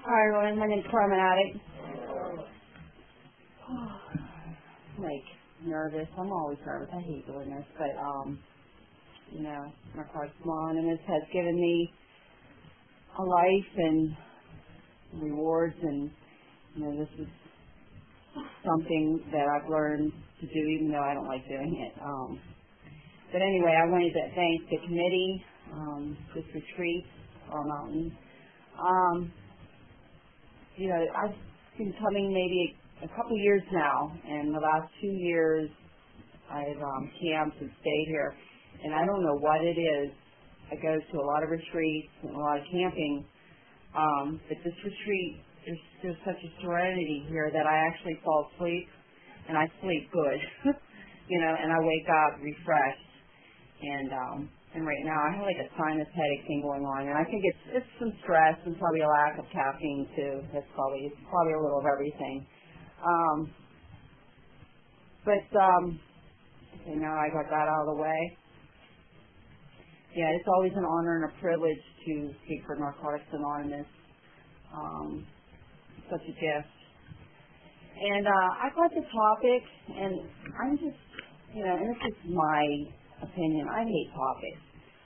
Hi, everyone. My name's Carmen Addict. Nervous. I'm always nervous. I hate doing this, but my car's small, and this has given me a life and rewards, and this is something that I've learned to do, even though I don't like doing it. But anyway, I wanted to thank the committee, this retreat, Our Mountain. I've been coming maybe a couple years now, and the last 2 years I've camped and stayed here, and I don't know what it is. I go to a lot of retreats and a lot of camping, but this retreat, there's such a serenity here that I actually fall asleep, and I sleep good, and I wake up refreshed, and right now I have like a sinus headache thing going on, and I think it's some stress and probably a lack of caffeine too. It's probably a little of everything. Now I got that out of the way. Yeah, it's always an honor and a privilege to speak for Narcotics Anonymous. Such a gift. And I got the topic, and I'm just, and this is my opinion. I hate topics.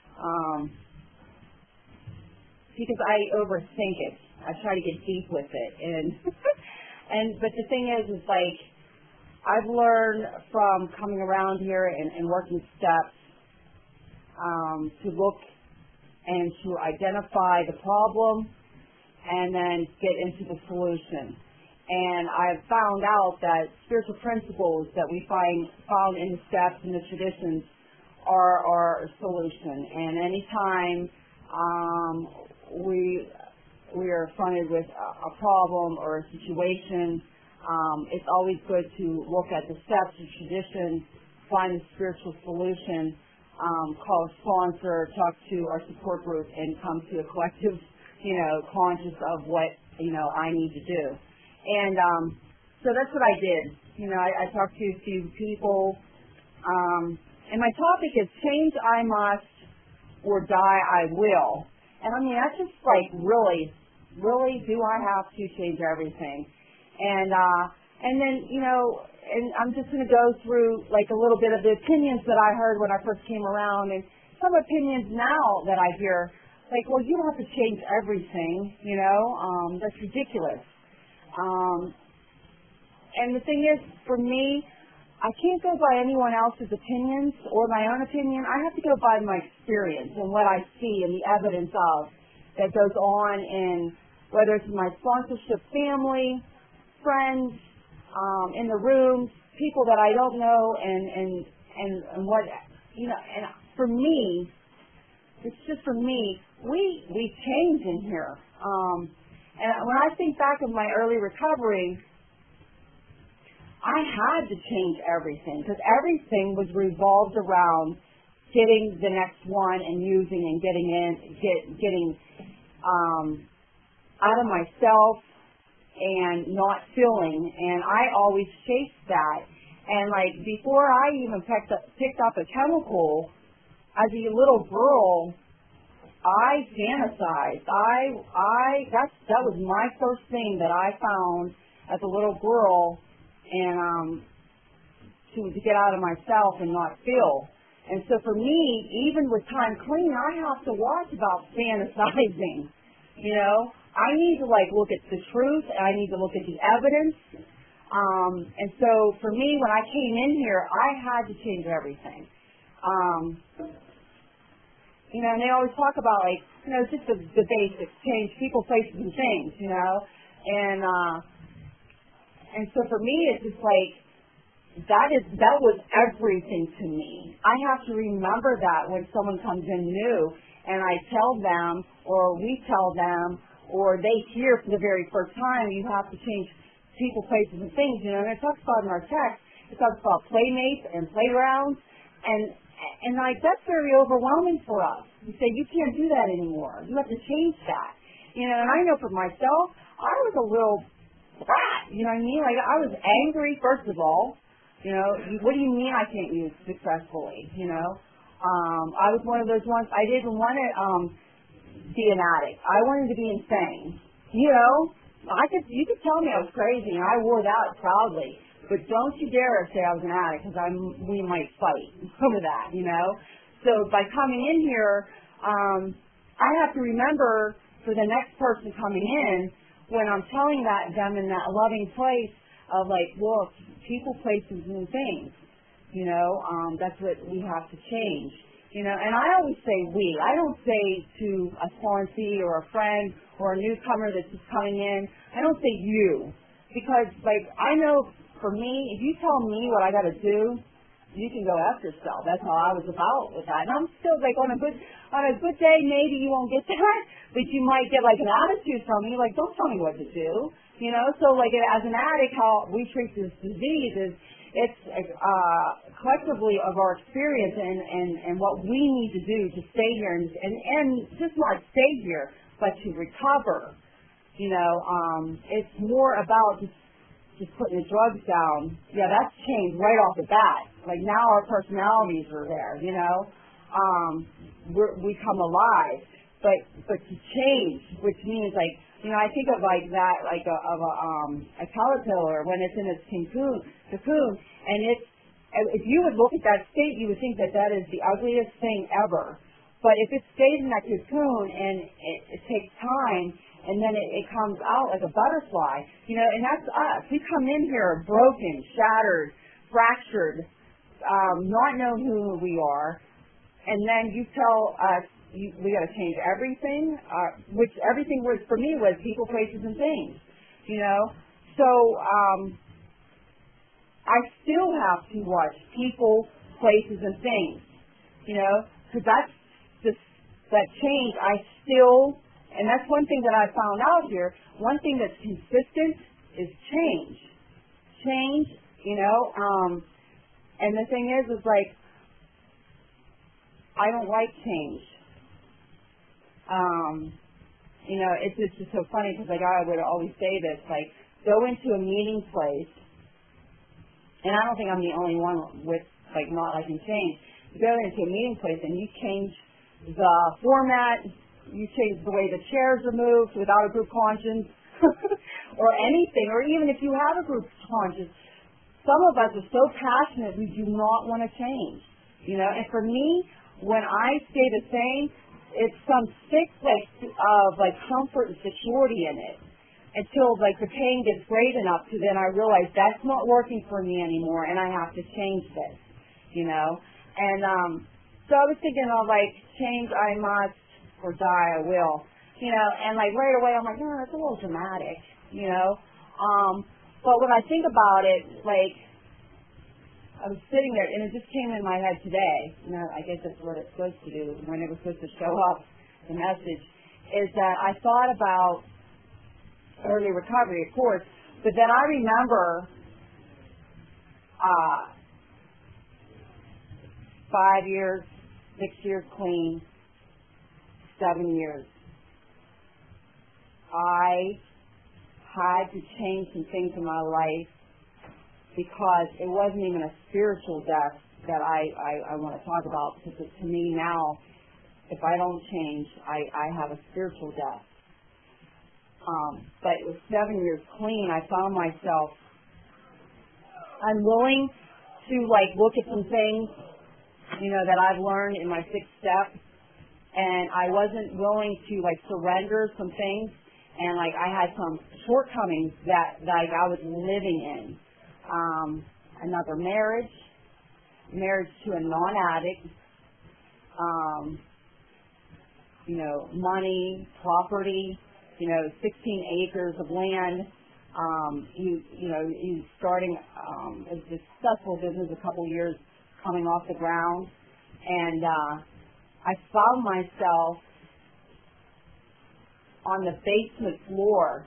Because I overthink it. I try to get deep with it. But the thing is like, I've learned from coming around here and working steps to look and to identify the problem and then get into the solution. And I've found out that spiritual principles that we found in the steps and the traditions are our solution. And anytime we are fronted with a problem or a situation, it's always good to look at the steps and traditions, find a spiritual solution, call a sponsor, talk to our support group, and come to a collective, conscious of what, I need to do. And so that's what I did. I talked to a few people, and my topic is change I must or die I will. And I mean, that's just like, really do I have to change everything? And then, and I'm just going to go through like a little bit of the opinions that I heard when I first came around, and some opinions now that I hear, like, well, you don't have to change everything, that's ridiculous. And the thing is, for me, I can't go by anyone else's opinions or my own opinion. I have to go by my experience and what I see and the evidence of that goes on in, whether it's my sponsorship family, friends, in the rooms, people that I don't know, and what, and for me, it's just for me, we change in here. And when I think back of my early recovery, I had to change everything because everything was revolved around getting the next one and using and getting out of myself and not feeling. And I always chased that. And like before I even picked up a chemical, as a little girl, I fantasized. That was my first thing that I found as a little girl. And to get out of myself and not feel. And so for me, even with time clean, I have to watch about fantasizing. I need to look at the truth, and I need to look at the evidence. And so for me, when I came in here, I had to change everything. And they always talk about just the basics, change people, places, and things. And so for me, it's just that was everything to me. I have to remember that when someone comes in new, and I tell them, or we tell them, or they hear for the very first time, you have to change people, places, and things. And it talks about in our text, it talks about playmates and playgrounds, and that's very overwhelming for us. You say, you can't do that anymore. You have to change that. And I know for myself, I was a little brat, you know what I mean? I was angry, first of all. What do you mean I can't use successfully? I was one of those ones, I didn't want to be an addict. I wanted to be insane. You could tell me I was crazy, and I wore that proudly. But don't you dare say I was an addict, because we might fight over that, So by coming in here, I have to remember for the next person coming in, when I'm telling them in that loving place of like, look, people, places, and things, that's what we have to change. And I always say we. I don't say to a sponsee or a friend or a newcomer that's just coming in, I don't say you. Because, I know for me, if you tell me what I got to do, you can go after yourself. That's how I was about with that. And I'm still, on a good day, maybe you won't get that, but you might get, an attitude from me, don't tell me what to do. So, as an addict, how we treat this disease is, it's collectively of our experience and what we need to do to stay here and just not stay here, but to recover. It's more about just putting the drugs down. Yeah, that's changed right off the bat. Now our personalities are there. We come alive, but to change, which means I think of that a caterpillar when it's in its cocoon, and if you would look at that state, you would think that is the ugliest thing ever. But if it stays in that cocoon and it takes time, and then it comes out like a butterfly, and that's us. We come in here broken, shattered, fractured, not knowing who we are, and then you tell us we got to change everything, which everything was for me was people, places, and things, So I still have to watch people, places, and things, because that's just that change. And that's one thing that I found out here. One thing that's consistent is change. Change, and the thing is I don't like change. It's just so funny because I would always say this, go into a meeting place, and I don't think I'm the only one with not liking change. You go into a meeting place and you change the format, you change the way the chairs are moved without a group conscience or anything, or even if you have a group conscience, some of us are so passionate we do not want to change. And for me, when I stay the same, it's some sick of comfort and security in it until the pain gets great enough to then I realize that's not working for me anymore and I have to change this, And so I was thinking of change I must or die I will, and right away I'm no, that's a little dramatic, But when I think about it, I was sitting there, and it just came in my head today. I guess that's what it's supposed to do when it was supposed to show up. The message is that I thought about early recovery, of course, but then I remember 5 years, 6 years clean, 7 years. I had to change some things in my life because it wasn't even a spiritual death that I want to talk about, because to me now, if I don't change, I have a spiritual death. But it was 7 years clean. I found myself unwilling to look at some things, that I've learned in my 6th step, and I wasn't willing to surrender some things, and I had some shortcomings that I was living in. Another marriage to a non-addict, money, property, 16 acres of land. He's starting a successful business a couple years coming off the ground, and I found myself on the basement floor,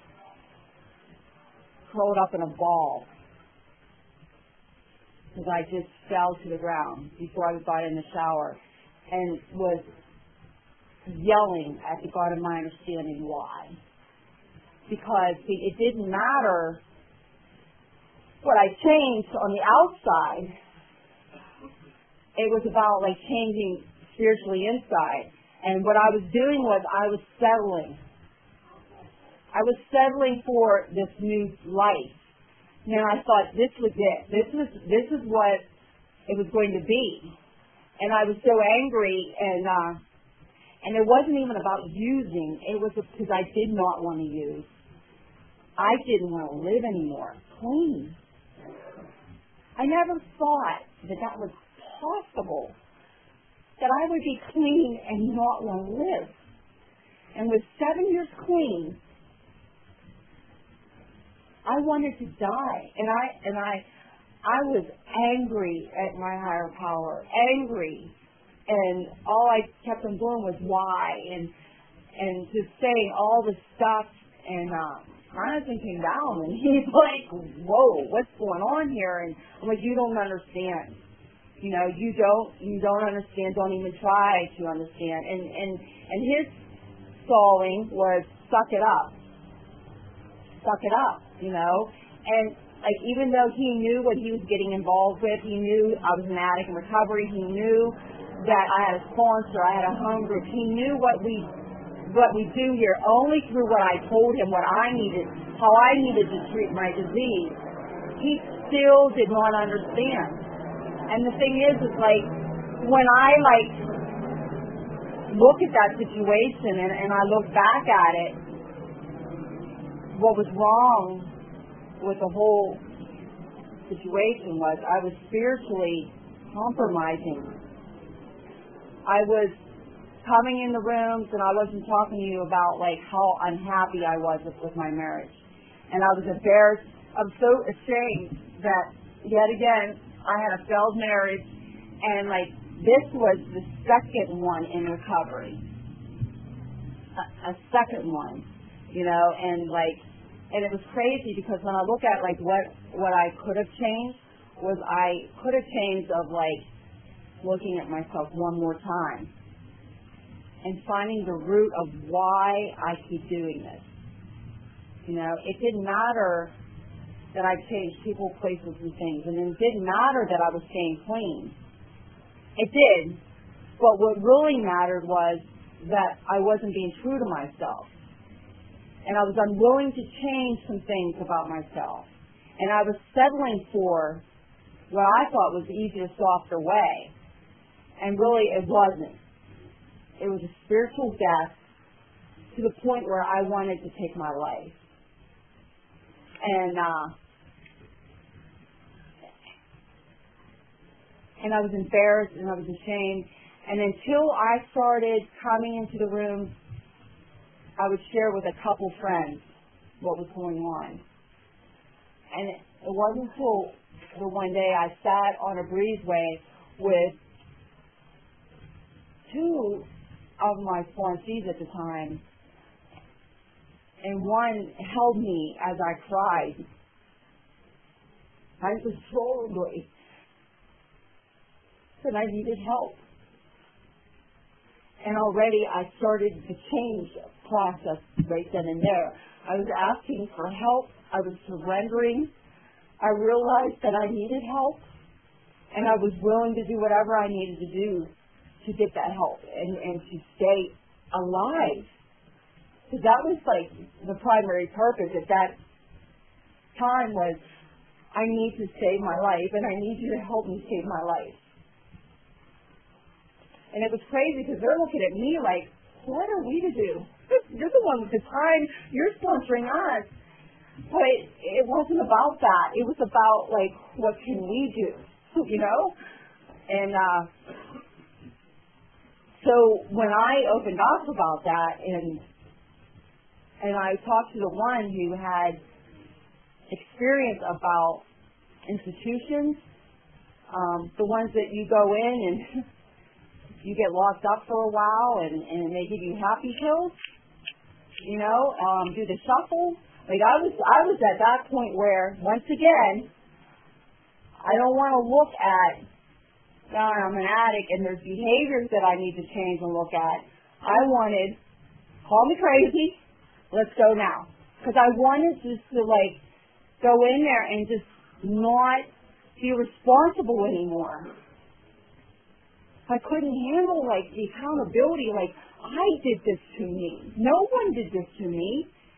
curled up in a ball, because I just fell to the ground before I got in the shower, and was yelling at the God of my understanding why. Because it didn't matter what I changed on the outside. It was about changing spiritually inside. And what I was doing was I was settling. I was settling for this new life. And I thought this was it. This is what it was going to be. And I was so angry, and it wasn't even about using. It was because I did not want to use. I didn't want to live anymore. Clean. I never thought that was possible, that I would be clean and not want to live. And with 7 years clean, I wanted to die. And I was angry at my higher power, angry. And all I kept on doing was why, and just saying all this stuff. And my husband came down, and he's like, "Whoa, what's going on here?" And I'm like, "You don't understand. You don't understand. Don't even try to understand." And his solving was suck it up. And like, even though he knew what he was getting involved with, he knew I was an addict in recovery. He knew that I had a sponsor, I had a home group. He knew what we do here only through what I told him, what I needed, how I needed to treat my disease. He still did not understand. And the thing is like, when I look at that situation and I look back at it, what was wrong with the whole situation was I was spiritually compromising. I was coming in the rooms and I wasn't talking to you about how unhappy I was with my marriage. And I was embarrassed. I'm so ashamed that yet again I had a failed marriage, and this was the second one in recovery. A second one, and it was crazy because when I look at what I could have changed was I could have changed of looking at myself one more time and finding the root of why I keep doing this. It didn't matter that I changed people, places, and things, and it didn't matter that I was staying clean. It did, but what really mattered was that I wasn't being true to myself. And I was unwilling to change some things about myself. And I was settling for what I thought was the easier, softer way. And really, it wasn't. It was a spiritual death to the point where I wanted to take my life. And I was embarrassed and I was ashamed. And until I started coming into the room, I would share with a couple friends what was going on. And it wasn't until the one day I sat on a breezeway with two of my sponsees at the time, and one held me as I cried uncontrollably, and I needed help. And already I started the change process right then and there. I was asking for help. I was surrendering. I realized that I needed help, and I was willing to do whatever I needed to do to get that help and to stay alive. Because that was the primary purpose at that time was, I need to save my life, and I need you to help me save my life. And it was crazy because they're looking at me like, what are we to do? You're the one with the time. You're sponsoring us. But it wasn't about that. It was about, what can we do? And so when I opened up about that and I talked to the one who had experience about institutions, the ones that you go in and you get locked up for a while and they give you happy pills, do the shuffle. I was at that point where, once again, I don't want to look at, I'm an addict and there's behaviors that I need to change and look at. I wanted, call me crazy, let's go now. Because I wanted just to go in there and just not be responsible anymore. I couldn't handle the accountability. I did this to me. No one did this to me.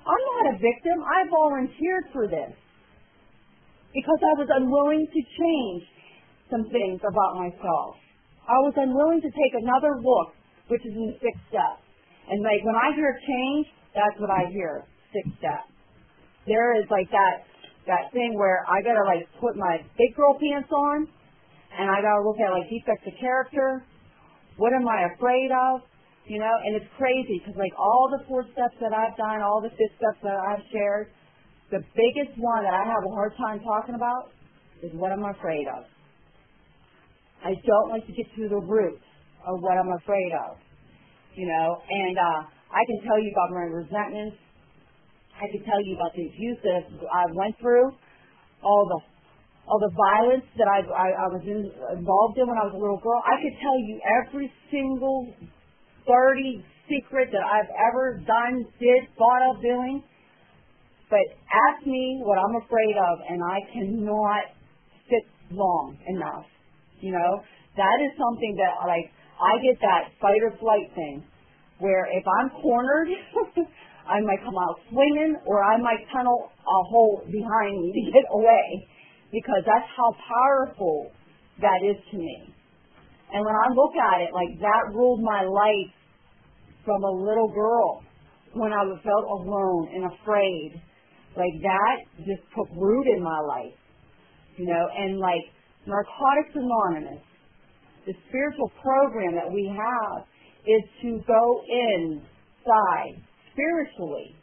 I'm not a victim. I volunteered for this because I was unwilling to change some things about myself. I was unwilling to take another look, which is in the 6th step. And like when I hear change, that's what I hear, 6th step. There is like that thing where I gotta like put my big girl pants on, and I gotta look at like defects of character. What am I afraid of? You know, and it's crazy because like all the 4 steps that I've done, all the 5th steps that I've shared, the biggest one that I have a hard time talking about is what I'm afraid of. I don't like to get to the root of what I'm afraid of, you know, and I can tell you about my resentments. I can tell you about the abuse that I went through, all the violence that I was involved in when I was a little girl. I could tell you every single dirty secret that I've ever done, did, thought of doing. But ask me what I'm afraid of, and I cannot sit long enough. You know, that is something that, like, I get that fight or flight thing, where if I'm cornered, I might come out swinging, or I might tunnel a hole behind me to get away, because that's how powerful that is to me. And when I look at it, like, that ruled my life from a little girl, when I felt alone and afraid. Like, that just took root in my life, you know. And like Narcotics Anonymous, the spiritual program that we have is to go inside spiritually,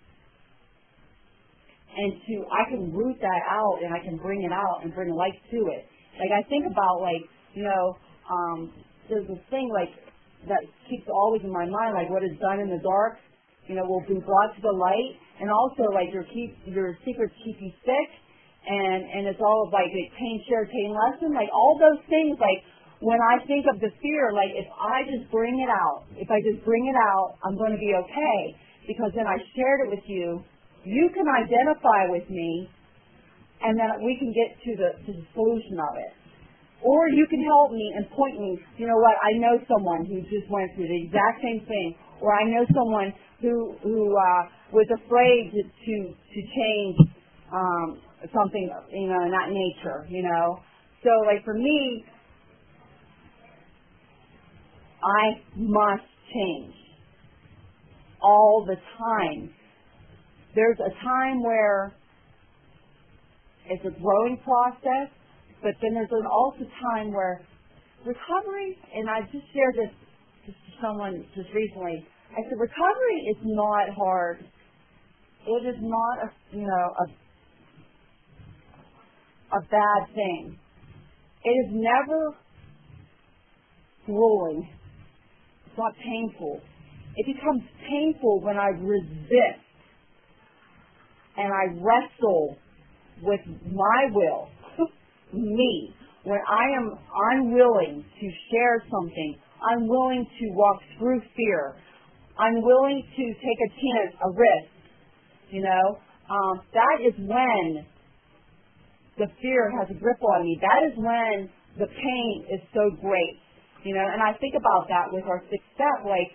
and I can root that out, and I can bring it out and bring life to it. Like, I think about, like, you know, there's this thing, like, that keeps always in my mind, like, what is done in the dark, you know, will be brought to the light. And also, like, your secrets keep you sick, and it's all of, like, pain shared, pain lessened, like, all those things. Like, when I think of the fear, like, if I just bring it out, I'm going to be okay, because then I shared it with you. You can identify with me, and then we can get to the solution of it. Or you can help me and point me, you know what, I know someone who just went through the exact same thing, or I know someone who was afraid to change something, you know, in that nature, you know. So, like, for me, I must change all the time. There's a time where it's a growing process, but then there's also time where recovery, and I just shared this to someone just recently. I said, recovery is not hard. It is not a bad thing. It is never grueling. It's not painful. It becomes painful when I resist and I wrestle with my will, me, when I am unwilling to share something, unwilling to walk through fear, unwilling to take a chance, a risk, you know, that is when the fear has a grip on me. That is when the pain is so great, you know. And I think about that with our 6th step. Like,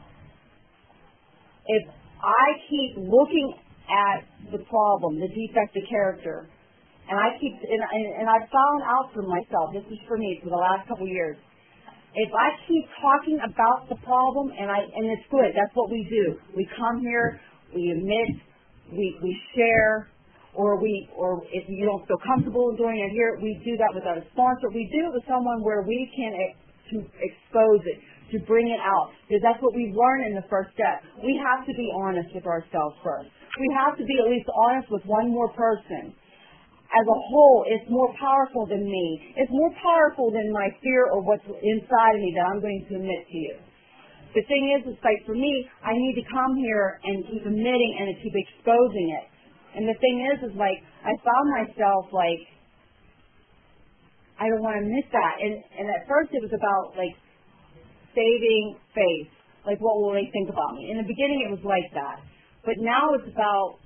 if I keep looking at the problem, the defect of character, and I've found out for myself, this is for me for the last couple of years, if I keep talking about the problem, and it's good, that's what we do. We come here, we admit, we share, or if you don't feel comfortable doing it here, we do that without a sponsor. We do it with someone where we can to expose it, to bring it out, because that's what we've learned in the 1st step. We have to be honest with ourselves first. We have to be at least honest with one more person. As a whole, it's more powerful than me. It's more powerful than my fear or what's inside of me that I'm going to admit to you. The thing is, it's like, for me, I need to come here and keep admitting and keep exposing it. And the thing is like, I found myself, like, I don't want to miss that. And at first it was about, like, saving face. Like, what will they think about me? In the beginning it was like that. But now it's about,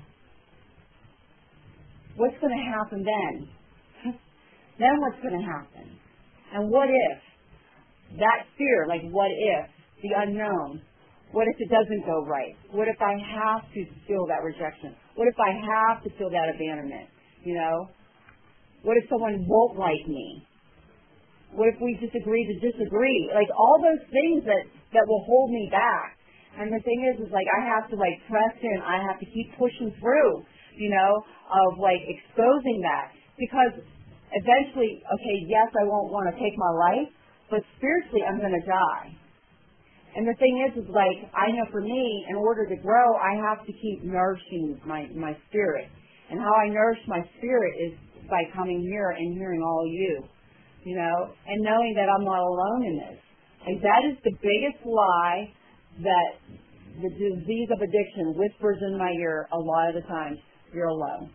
what's going to happen then? Then what's going to happen? And what if? That fear, like, what if? The unknown. What if it doesn't go right? What if I have to feel that rejection? What if I have to feel that abandonment? You know? What if someone won't like me? What if we disagree to disagree? Like, all those things that will hold me back. And the thing is like, I have to, like, press in. I have to keep pushing through, you know, of, like, exposing that. Because eventually, okay, yes, I won't want to take my life, but spiritually, I'm going to die. And the thing is like, I know for me, in order to grow, I have to keep nourishing my spirit. And how I nourish my spirit is by coming here and hearing all of you, you know, and knowing that I'm not alone in this. And that is the biggest lie that the disease of addiction whispers in my ear a lot of the times. You're alone.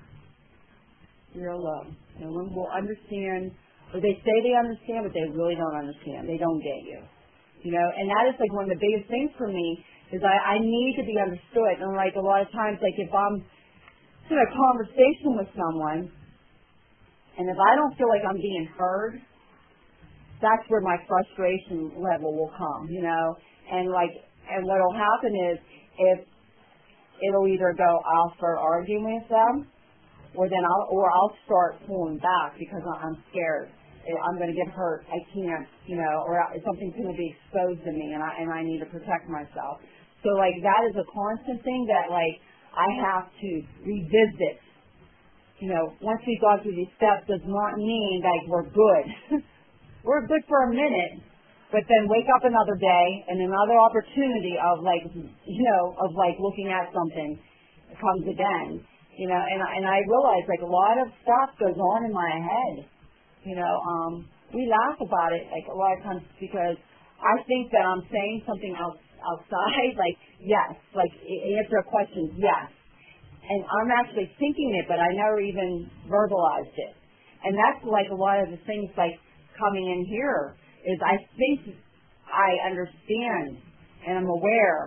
You're alone. No one will understand, or they say they understand, but they really don't understand. They don't get you. You know, and that is like one of the biggest things for me is I need to be understood. And like a lot of times, like if I'm in a conversation with someone, and if I don't feel like I'm being heard, that's where my frustration level will come, you know. And what'll happen is if it'll either go, I'll start arguing with them, or I'll start pulling back because I'm scared. I'm going to get hurt. I can't, you know, or something's going to be exposed to me, and I need to protect myself. So, like, that is a constant thing that, like, I have to revisit. You know, once we've gone through these steps does not mean, like, we're good. We're good for a minute, but then wake up another day and another opportunity of, like, you know, of, like, looking at something comes again. You know, and I realize, like, a lot of stuff goes on in my head. You know, we laugh about it, like, a lot of times because I think that I'm saying something outside, like, yes, like, answer a question, yes. And I'm actually thinking it, but I never even verbalized it. And that's, like, a lot of the things, like, coming in here is I think I understand and I'm aware.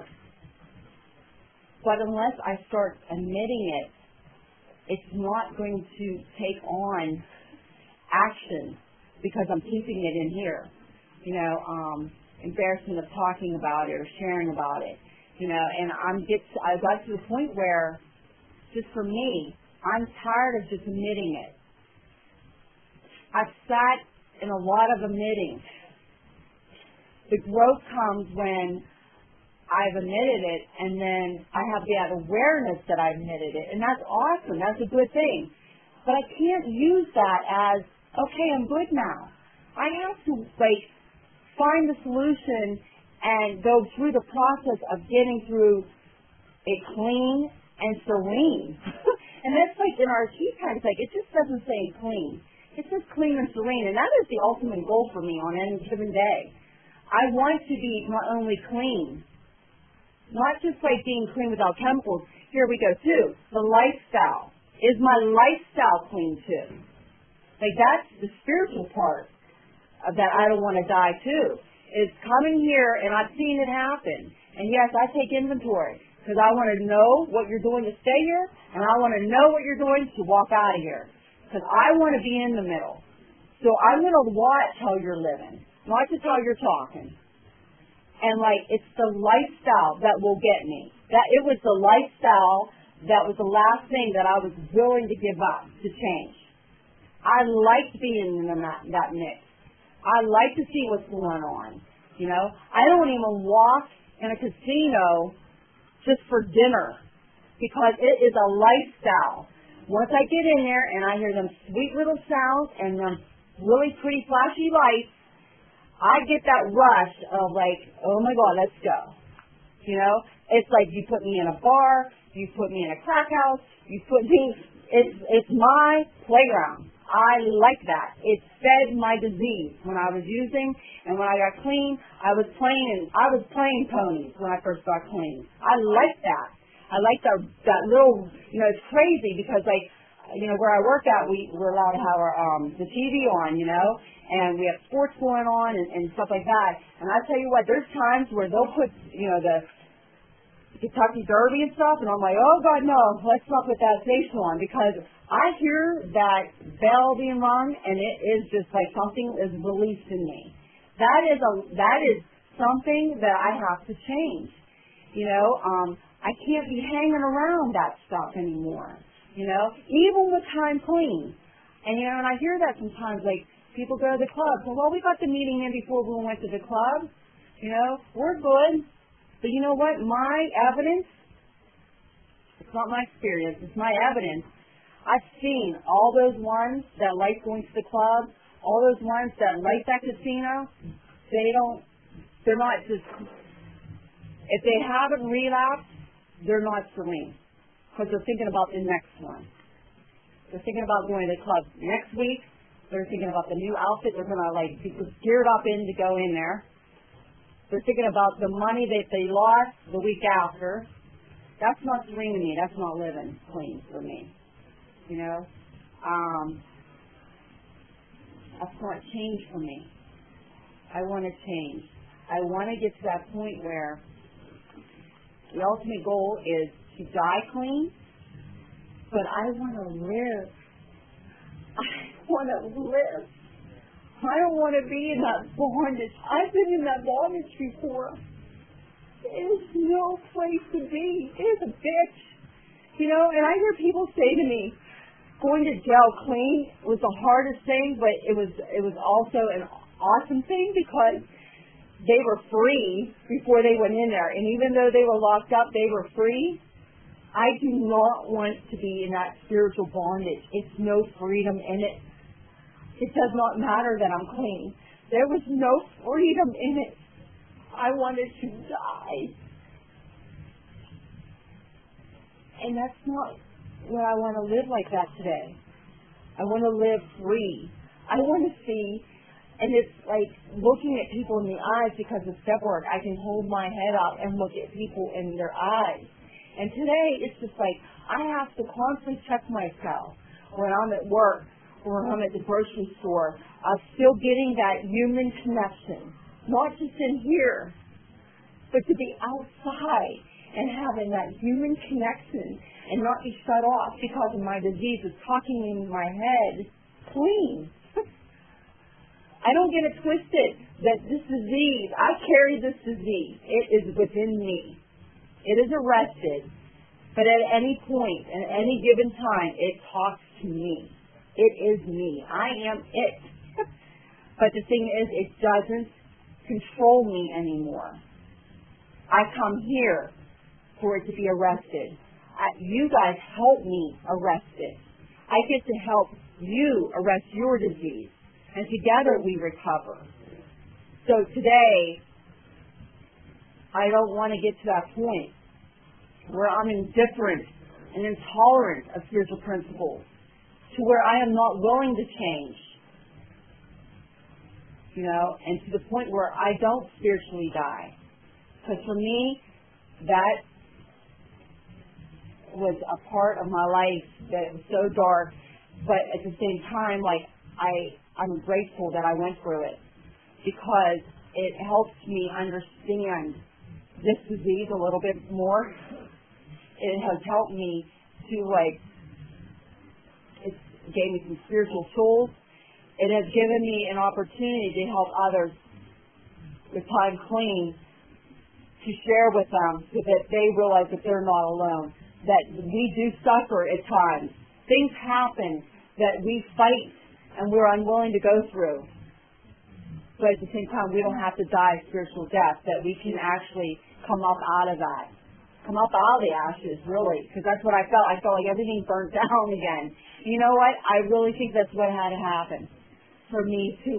But unless I start admitting it, it's not going to take on action because I'm keeping it in here, you know, embarrassment of talking about it or sharing about it, you know, and I got to the point where, just for me, I'm tired of just admitting it. I've sat in a lot of admitting. The growth comes when I've admitted it and then I have that awareness that I admitted it, and that's awesome, that's a good thing. But I can't use that as, okay, I'm good now. I have to, like, find the solution and go through the process of getting through it clean and serene. And that's like in our key cards, like, it just doesn't say clean. It says clean and serene, and that is the ultimate goal for me on any given day. I want to be not only clean, not just like being clean without chemicals. Here we go, too. The lifestyle. Is my lifestyle clean, too? Like, that's the spiritual part of that I don't want to die, too. Is coming here, and I've seen it happen. And, yes, I take inventory because I want to know what you're doing to stay here, and I want to know what you're doing to walk out of here because I want to be in the middle. So I'm going to watch how you're living, not just how you're talking. And, like, it's the lifestyle that will get me. That it was the lifestyle that was the last thing that I was willing to give up to change. I like being in that mix. I like to see what's going on. You know, I don't even walk in a casino just for dinner because it is a lifestyle. Once I get in there and I hear them sweet little sounds and them really pretty flashy lights, I get that rush of like, oh my God, let's go. You know, it's like you put me in a bar, you put me in a crack house, you put me, it's my playground. I like that. It fed my disease when I was using, and when I got clean, I was playing ponies when I first got clean. I like that. I like that little, you know, it's crazy because like, you know, where I work at, we're allowed to have our the TV on, you know, and we have sports going on and stuff like that. And I tell you what, there's times where they'll put, you know, the Kentucky Derby and stuff, and I'm like, oh God, no, let's not put that station on because I hear that bell being rung, and it is just like something is released in me. That is something that I have to change. I can't be hanging around that stuff anymore, even with time clean. And, and I hear that sometimes, like, people go to the club. Well, we got the meeting in before we went to the club. We're good. But you know what? My evidence, it's not my experience, it's my evidence. I've seen all those ones that like going to the club, all those ones that like that casino, they're not just, if they haven't relapsed, they're not serene. Because they're thinking about the next one. They're thinking about going to the club next week. They're thinking about the new outfit they're going to be geared up in to go in there. They're thinking about the money that they lost the week after. That's not serene to me. That's not living clean for me. That's not change for me. I want to change. I want to get to that point where the ultimate goal is to die clean, but I want to live. I want to live. I don't want to be in that bondage. I've been in that bondage before. It is no place to be. It is a bitch. And I hear people say to me, going to jail clean was the hardest thing, but it was also an awesome thing because they were free before they went in there. And even though they were locked up, they were free. I do not want to be in that spiritual bondage. It's no freedom in it. It does not matter that I'm clean. There was no freedom in it. I wanted to die. And that's not what I want to live like that today. I want to live free. I want to see, and it's like looking at people in the eyes because of step work. I can hold my head up and look at people in their eyes. And today, it's just like I have to constantly check myself when I'm at work or when I'm at the grocery store. I'm still getting that human connection, not just in here, but to be outside and having that human connection and not be shut off because of my disease is talking in my head clean. I don't get it twisted that this disease, I carry this disease. It is within me. It is arrested, but at any point, at any given time, it talks to me. It is me. I am it. But the thing is, it doesn't control me anymore. I come here for it to be arrested. You guys help me arrest it. I get to help you arrest your disease, and together we recover. So today, I don't want to get to that point where I'm indifferent and intolerant of spiritual principles, to where I am not willing to change, and to the point where I don't spiritually die. Because for me, that was a part of my life that was so dark, but at the same time, I'm grateful that I went through it, because it helps me understand this disease a little bit more. It has helped me to, it gave me some spiritual tools. It has given me an opportunity to help others with time clean, to share with them so that they realize that they're not alone, that we do suffer at times. Things happen that we fight and we're unwilling to go through. But at the same time, we don't have to die a spiritual death, that we can actually come up out of that. Come up out of the ashes, really, because that's what I felt. I felt like everything burnt down again. You know what? I really think that's what had to happen for me to,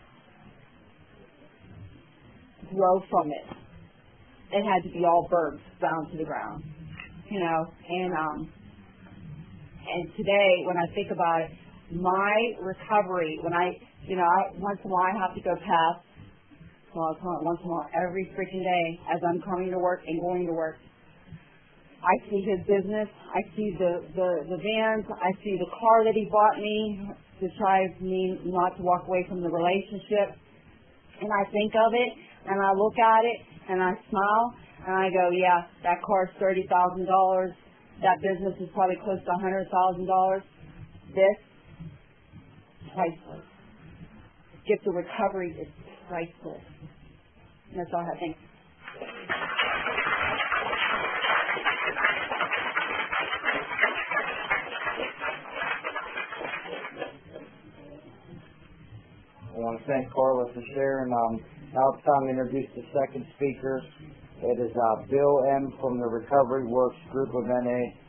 grow from it. It had to be all burnt down to the ground, And today, when I think about it, my recovery, when once in a while I have to go past, once in a while, every freaking day as I'm coming to work and going to work, I see his business, I see the vans, I see the car that he bought me to try me not to walk away from the relationship. And I think of it, and I look at it, and I smile, and I go, yeah, that car's $30,000. That business is probably close to $100,000. This, priceless. The gift of recovery is priceless. And that's all I have. Thanks. want to thank Carla for sharing. Now it's time to introduce the second speaker. It is Bill M. from the Recovery Works Group of NA.